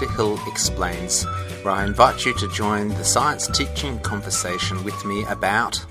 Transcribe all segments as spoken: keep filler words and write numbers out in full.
Doctor Hill Explains, where I invite you to join the science teaching conversation with me about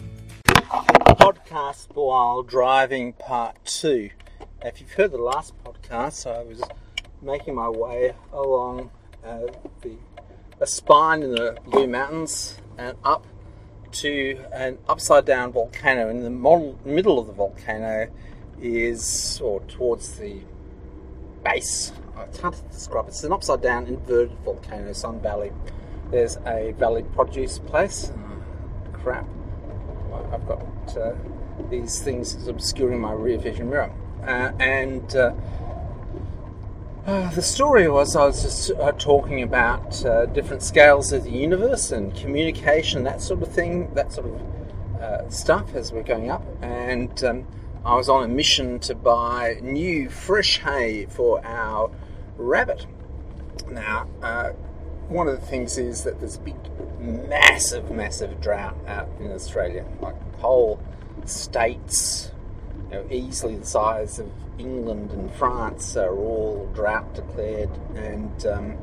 podcast while driving part two. If you've heard the last podcast, I was making my way along uh, the a spine in the Blue Mountains and up to an upside down volcano. In the model, middle of the volcano is, or towards the base, it's hard to describe it. It's an upside down inverted volcano, Sun Valley. There's a valley produce place. Oh, crap. I've got uh, these things obscuring my rear vision mirror. Uh, and uh, uh, the story was I was just uh, talking about uh, different scales of the universe and communication, that sort of thing, that sort of uh, stuff as we're going up. And um, I was on a mission to buy new fresh hay for our rabbit. Now, uh, one of the things is that there's a big, massive, massive drought out in Australia. Like whole states, you know, easily the size of England and France are all drought declared, and um,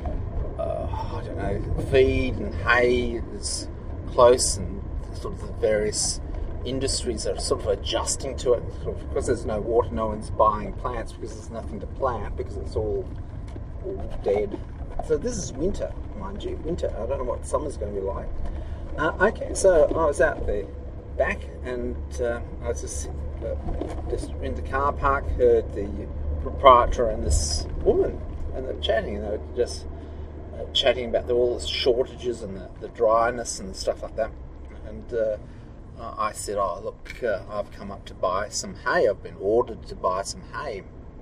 uh, I don't know, feed and hay is close, and sort of the various industries are sort of adjusting to it. Sort of, because there's no water, no one's buying plants because there's nothing to plant because it's all, all dead. So this is winter, mind you, winter. I don't know what summer's going to be like. Uh, okay, so I was out there back, and uh, I was just, uh, just in the car park, heard the proprietor and this woman, and they were chatting, and they were just uh, chatting about the, all the shortages and the, the dryness and stuff like that. And uh, I said, oh, look, uh, I've come up to buy some hay. I've been ordered to buy some hay,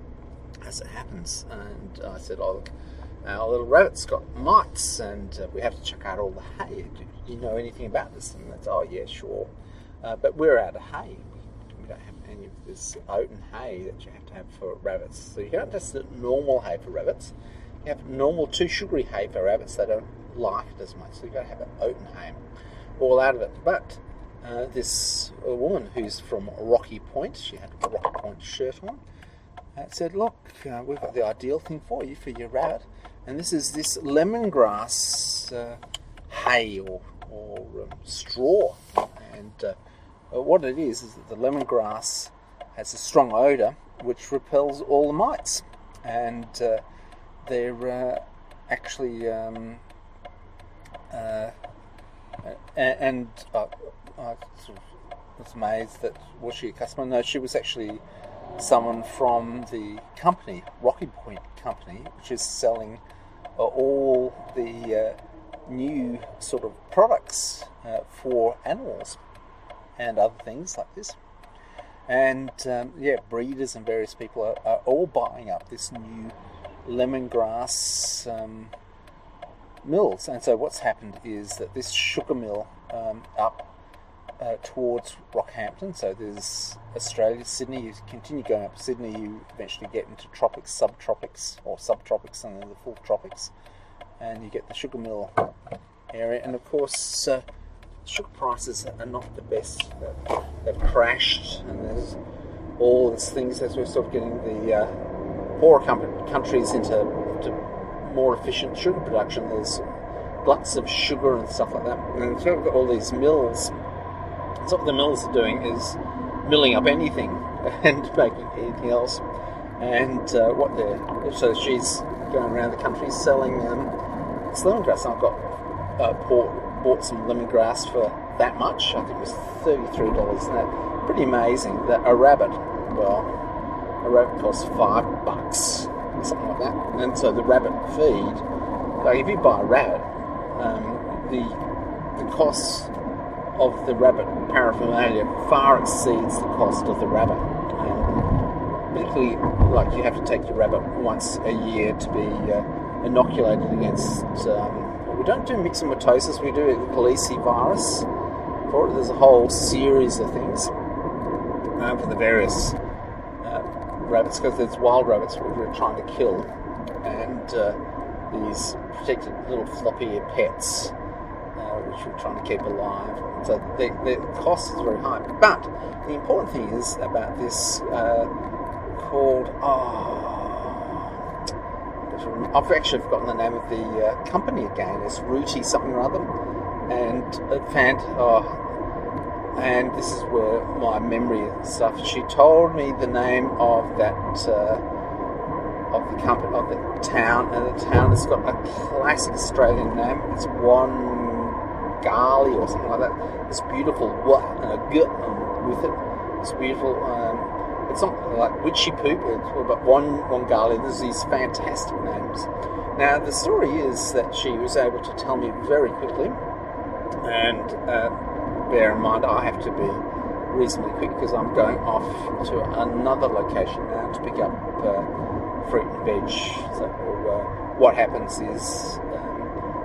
as it happens. And I said, oh, look, our little rabbit's got mites, and uh, we have to chuck out all the hay. Do you know anything about this? And that's, oh, yeah, sure. Uh, but we're out of hay. We don't have any of this oaten hay that you have to have for rabbits. So you can't just have normal hay for rabbits. You have normal too sugary hay for rabbits. They don't like it as much. So you've got to have an oaten hay. All out of it. But Uh, this uh, woman who's from Rocky Point, she had a Rocky Point shirt on, uh, said, look, uh, we've got the ideal thing for you, for your rabbit, and this is this lemongrass uh, hay or, or um, straw. And uh, what it is, is that the lemongrass has a strong odour which repels all the mites, and uh, they're uh, actually um, uh, and, and uh, I sort of was amazed that, was she a customer? No, she was actually someone from the company, Rocky Point Company, which is selling uh, all the uh, new sort of products uh, for animals and other things like this. And um, yeah, breeders and various people are, are all buying up this new lemongrass um, mills. And so what's happened is that this sugar mill um, up Uh, towards Rockhampton, so there's Australia, Sydney, you continue going up to Sydney, you eventually get into tropics, subtropics, or subtropics, and then the full tropics, and you get the sugar mill area. And of course, uh, sugar prices are not the best. They've crashed, and there's all these things as we're sort of getting the uh, poorer com- countries into, into more efficient sugar production. There's gluts of sugar and stuff like that, and so we've got all these mills. So what the mills are doing is milling up anything and making anything else. And uh, what they're so she's going around the country selling um, this lemongrass. I've got uh, bought, bought some lemongrass for that much. I think it was thirty-three dollars. Now, pretty amazing that a rabbit, well, a rabbit costs five bucks or something like that. And so the rabbit feed, like if you buy a rabbit, um, the the costs of the rabbit paraphernalia far exceeds the cost of the rabbit. And particularly, like, you have to take your rabbit once a year to be uh, inoculated against. Um, we don't do myxomatosis, we do Colisi virus for it. There's a whole series of things um, for the various uh, rabbits, because there's wild rabbits we're trying to kill, and uh, these protected little floppy pets, uh, which we're trying to keep alive. So the, the cost is very high. But the important thing is about this uh, called, oh, I've actually forgotten the name of the uh, company again. It's Rooty something or other, and uh, fan, oh, and this is where my memory and stuff. She told me the name of that uh, of the company, of the town, and the town has got a classic Australian name. It's Wongali or something like that. It's beautiful, what and a g with it. It's beautiful. Um, It's not like witchy poop, but one Wongali. There's these fantastic names. Now, the story is that she was able to tell me very quickly, and uh, bear in mind I have to be reasonably quick because I'm going off to another location now to pick up uh, fruit and veg. So uh, what happens is, um,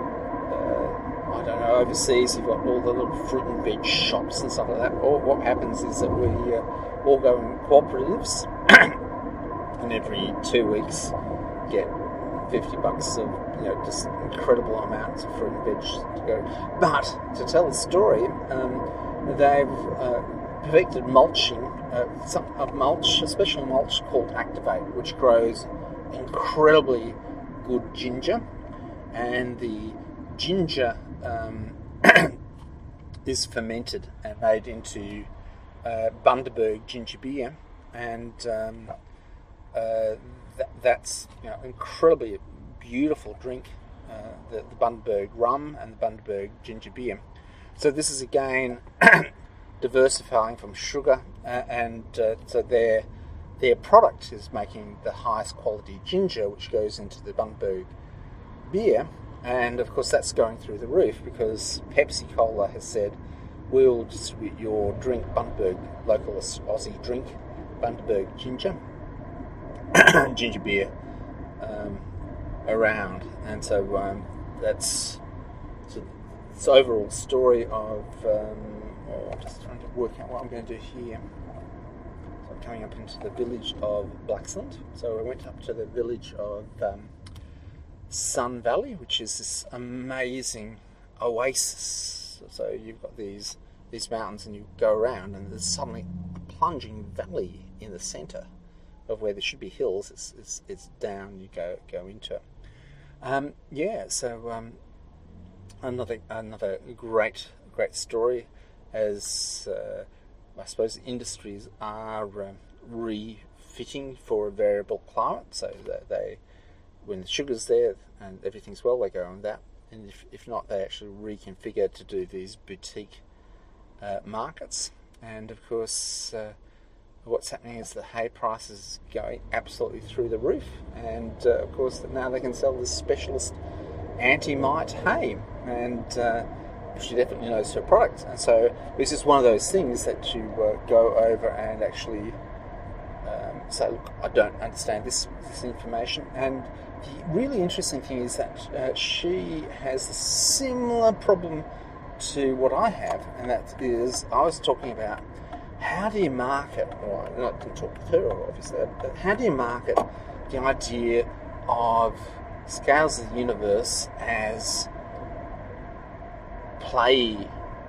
uh, I don't know, overseas you've got all the little fruit and veg shops and stuff like that. Or what happens is that we uh, all go in cooperatives, and every two weeks get fifty bucks of, you know, just incredible amounts of fruit and veg to go. But to tell the story, um, they've uh, perfected mulching, uh, some a mulch, a special mulch called Activate, which grows incredibly good ginger, and the ginger um, is fermented and made into Uh, Bundaberg ginger beer, and um, uh, th- that's, you know, incredibly beautiful drink, uh, the, the Bundaberg rum and the Bundaberg ginger beer. So this is again diversifying from sugar, uh, and uh, so their their product is making the highest quality ginger, which goes into the Bundaberg beer, and of course that's going through the roof because Pepsi Cola has said, we'll distribute your drink, Bundaberg, local Aussie drink, Bundaberg ginger, ginger beer, um, around. And so um, that's so the overall story of, um, oh, I'm just trying to work out what I'm going to do here. So I'm coming up into the village of Blaxland. So I went up to the village of um, Sun Valley, which is this amazing oasis. So you've got these these mountains, and you go around, and there's suddenly a plunging valley in the centre of where there should be hills. It's it's, it's down. You go go into it. Um, yeah. So um, another another great great story, as uh, I suppose industries are um, refitting for a variable climate. So that they, when the sugar's there and everything's well, they go on that. And if, if not, they actually reconfigure to do these boutique uh, markets. And of course, uh, what's happening is the hay prices going absolutely through the roof. And uh, of course, now they can sell this specialist anti-mite hay, and uh, she definitely knows her product. And so it's just one of those things that you uh, go over and actually um, say, look, I don't understand this this information. And the really interesting thing is that uh, she has a similar problem to what I have, and that is, I was talking about how do you market, well, I didn't talk with her obviously, but how do you market the idea of Scales of the Universe as play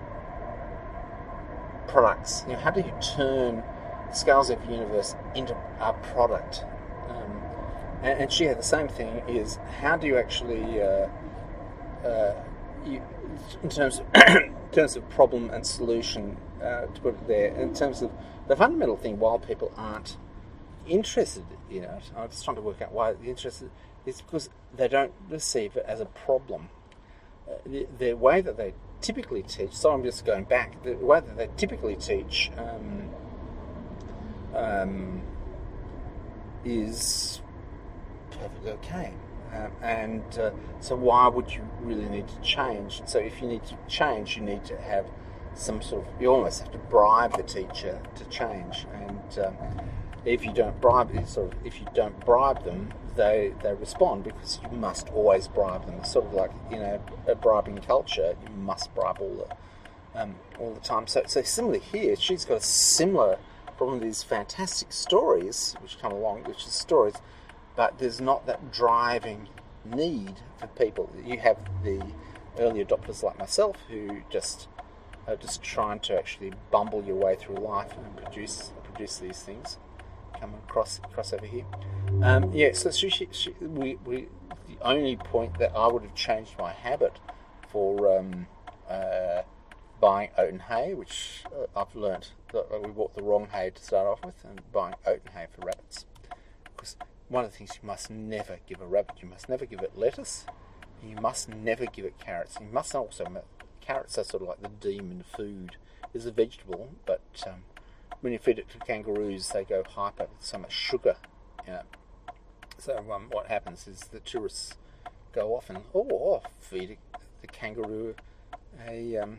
products? You know, how do you turn Scales of the Universe into a product? Um, And, and she had the same thing, is how do you actually, uh, uh, you, in terms of in terms of problem and solution, uh, to put it there, in terms of the fundamental thing, while people aren't interested in it, I'm just trying to work out why they're interested, is because they don't receive it as a problem. Uh, the, the way that they typically teach, so I'm just going back, the way that they typically teach um, um, is perfectly okay. Um, and uh, so why would you really need to change? So if you need to change, you need to have some sort of, you almost have to bribe the teacher to change. And um, if you don't bribe, sort of, if you don't bribe them, they they respond, because you must always bribe them. It's sort of like, you know, a bribing culture. You must bribe all the um, all the time. So so similarly here, she's got a similar problem. These fantastic stories which come along, which is stories. But there's not that driving need for people. You have the early adopters like myself who just are just trying to actually bumble your way through life and produce produce these things. come across across over here. Um, yeah, so she, she, she, we, we, the only point that I would have changed my habit for um, uh, buying oat and hay, which uh, I've learnt that we bought the wrong hay to start off with, and buying oat and hay for rabbits. Because one of the things you must never give a rabbit, you must never give it lettuce, and you must never give it carrots. You must also, carrots are sort of like the demon food. It's a vegetable, but um, when you feed it to kangaroos, they go hyper with so much sugar in it. So um, what happens is the tourists go off and oh, oh feed a, the kangaroo a um,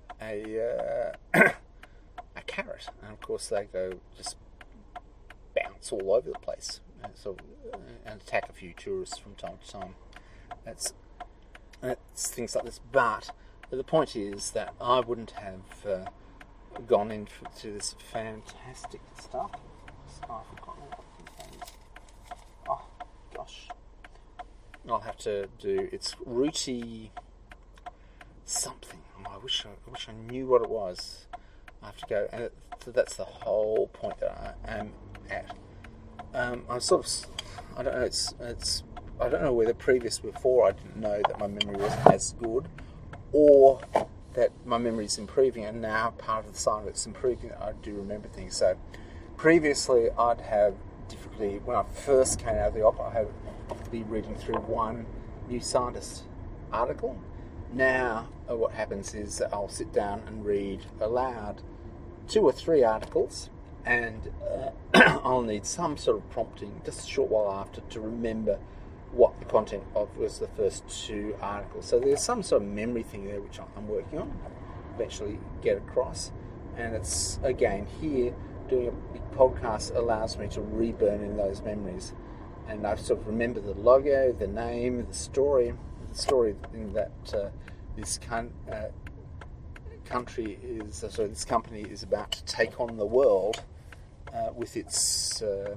a uh, a carrot, and of course they go just bounce all over the place and, so, uh, and attack a few tourists from time to time. That's it's things like this. But the point is that I wouldn't have uh, gone into this fantastic stuff. Oh, I forgot what it is. Oh gosh, I'll have to do. It's rooty something. Oh, I wish I, I wish I knew what it was. I have to go, and it, so that's the whole point that I am at. Um, I'm sort of, I don't know. It's it's. I don't know whether previous before I didn't know that my memory wasn't as good, or that my memory is improving, and now part of the sign that it's improving, I do remember things. So previously I'd have difficulty, when I first came out of the opera, I had be reading through one New Scientist article. Now uh, what happens is that I'll sit down and read aloud two or three articles, and uh, I'll need some sort of prompting just a short while after to remember what the content of was the first two articles. So there's some sort of memory thing there which I'm working on, eventually get across. And it's, again, here, doing a big podcast allows me to reburn in those memories. And I sort of remember the logo, the name, the story, the story in that uh, this con- uh, country is, uh, sorry, this company is about to take on the world uh, with its uh,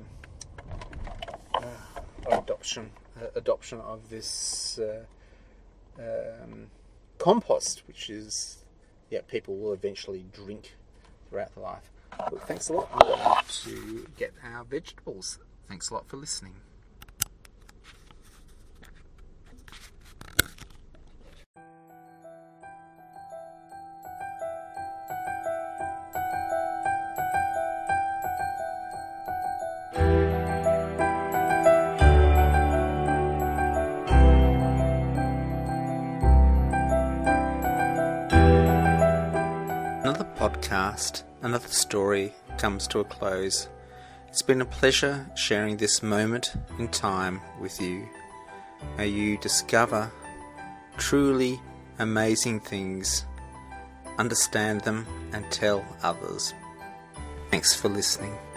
uh, adoption. Uh, adoption of this uh, um, compost, which is, yeah, people will eventually drink throughout their life. But thanks a lot. I'm going to get our vegetables. Thanks a lot for listening. Another podcast, another story comes to a close. It's been a pleasure sharing this moment in time with you. May you discover truly amazing things, understand them, and tell others. Thanks for listening.